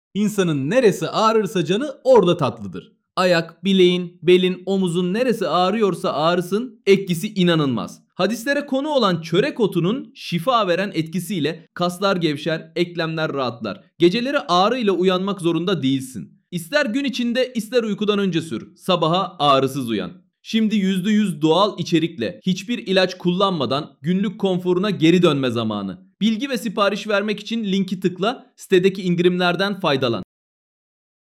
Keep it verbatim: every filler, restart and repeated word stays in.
İnsanın neresi ağrırsa canı orada tatlıdır. Ayak, bileğin, belin, omuzun neresi ağrıyorsa ağrısın, etkisi inanılmaz. Hadislere konu olan çörek otunun şifa veren etkisiyle kaslar gevşer, eklemler rahatlar. Geceleri ağrıyla uyanmak zorunda değilsin. İster gün içinde ister uykudan önce sür. Sabaha ağrısız uyan. Şimdi yüzde yüz doğal içerikle hiçbir ilaç kullanmadan günlük konforuna geri dönme zamanı. Bilgi ve sipariş vermek için linki tıkla, sitedeki indirimlerden faydalan.